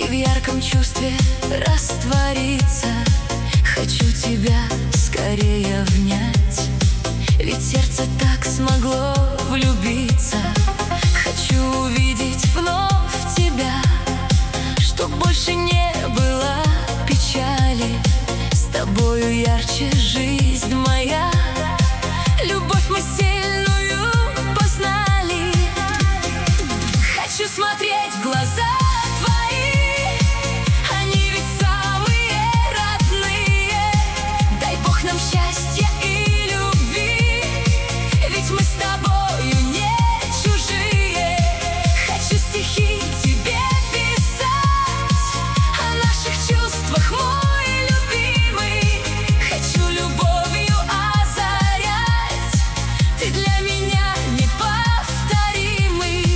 в ярком чувстве раствориться. Хочу тебя скорее внять, ведь сердце так смогло влюбиться. Хочу увидеть вновь тебя, чтоб больше не было печали. С тобою ярче жизнь моя, любовь мы сильную познали. Хочу смотреть в глаза твои, они ведь самые родные. Дай Бог нам счастья и любви, ведь мы с тобою не чужие. Хочу стихи тебе писать о наших чувствах, мой любимый. Хочу любовью озарять, ты для меня неповторимый.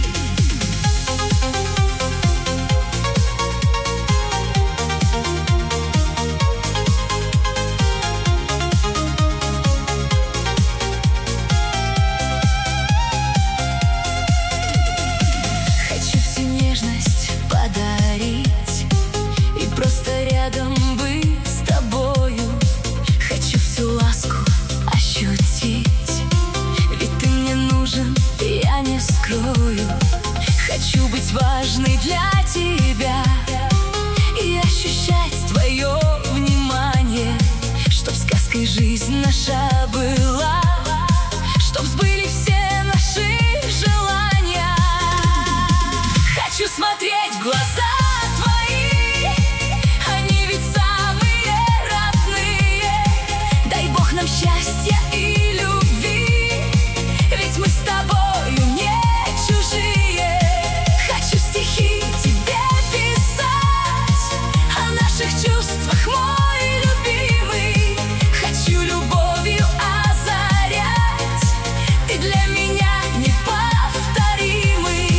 Хочу всю нежность подарить и просто рядом быть с тобою. Хочу всю ласку ощутить, ведь ты мне нужен, я не скрою. Хочу быть важной для тебя и ощущать твое внимание, чтоб сказкой жизнь наша была, чтоб сбылись все наши желания. Хочу смотреть в глаза твои, они ведь самые родные. Дай Бог нам счастья и любви, ведь мы с тобою не чужие. Хочу стихи тебе писать о наших чувствах, мой любимый. Хочу любовью озарять, ты для меня неповторимый.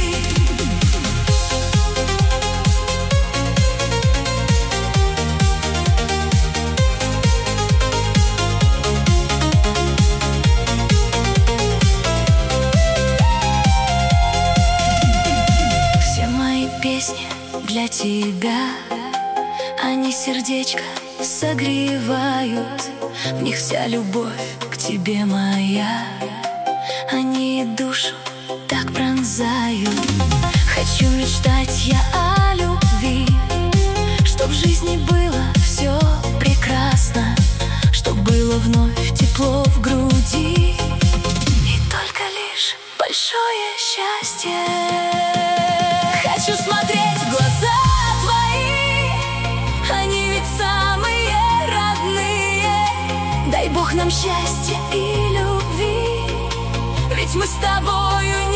Все мои песни для тебя, они сердечко согревают, в них вся любовь к тебе моя, они душу так пронзают. Хочу мечтать я о любви, чтоб в жизни было все прекрасно, чтоб было вновь тепло в груди и только лишь большое счастье. Хочу смотреть в глаза твои, они ведь самые родные. Дай Бог нам счастья и любви, ведь мы с тобою